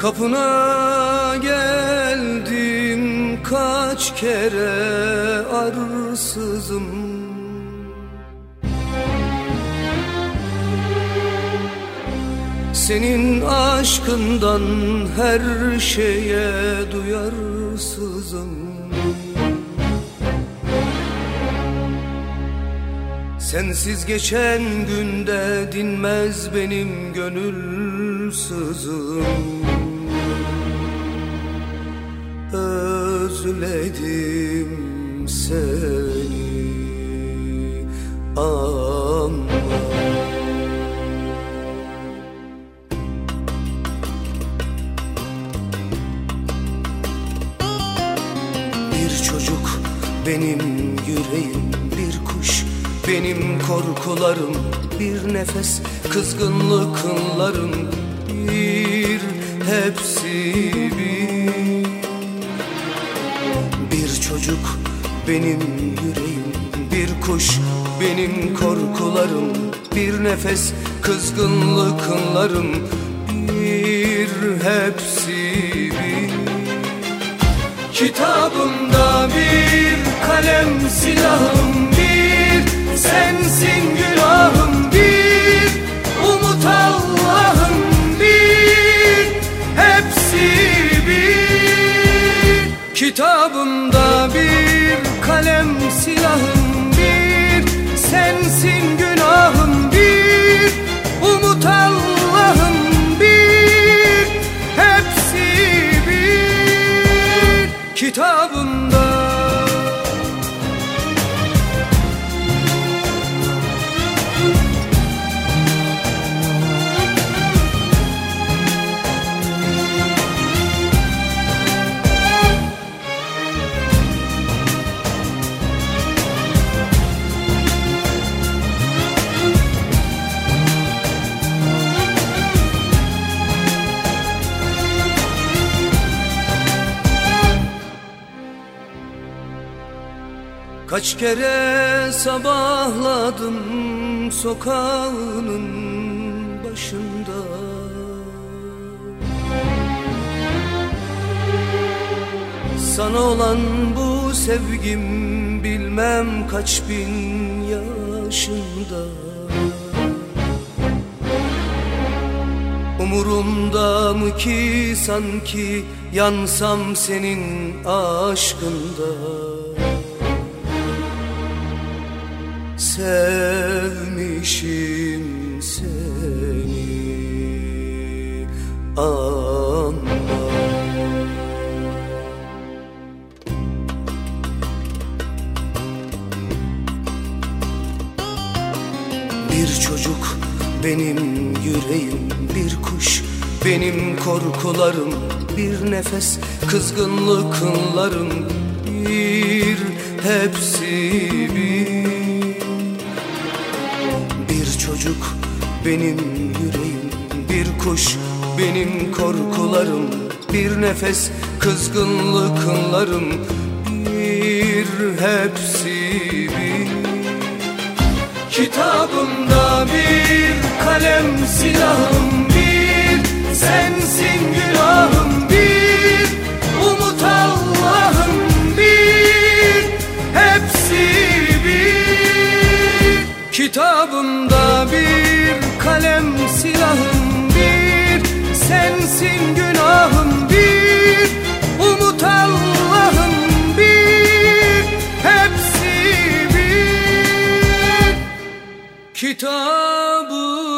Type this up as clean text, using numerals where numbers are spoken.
Kapına geldim kaç kere arsızım. Senin aşkından her şeye duyarsızım. Sensiz geçen günde dinmez benim gönül sızım. Özledim seni ama bir çocuk benim yüreğim, bir kuş benim korkularım, bir nefes kızgınlıklarım, bir hepsi bir çocuk benim yüreğim, bir kuş benim korkularım, bir nefes kızgınlıklarım, bir hepsi bir. Kitabımda bir kalem silahım, bir sensin günahım, bir umut Allah'ım, bir hepsi bir. Kitabımda bir kalem silahım, bir sensin günahım, bir umut Allah'ım, bir hepsi bir. Kitabımda kaç kere sabahladım sokağının başında. Sana olan bu sevgim bilmem kaç bin yaşında. Umurumda mı ki sanki yansam senin aşkında. Sevmişim seni ama bir çocuk benim yüreğim, bir kuş benim korkularım, bir nefes kızgınlıklarım, bir hepsi bir. Bir çocuk benim yüreğim, bir kuş benim korkularım, bir nefes kızgınlıklarım, bir hepsi bir. Kitabımda bir kalem silahım, bir sensin günahım, bir umut Allah'ım, bir hepsi bir. Kitabımda bir kalem silahım, bir sensin günahım, bir umut Allah'ım, bir hepsi bir. Kitabım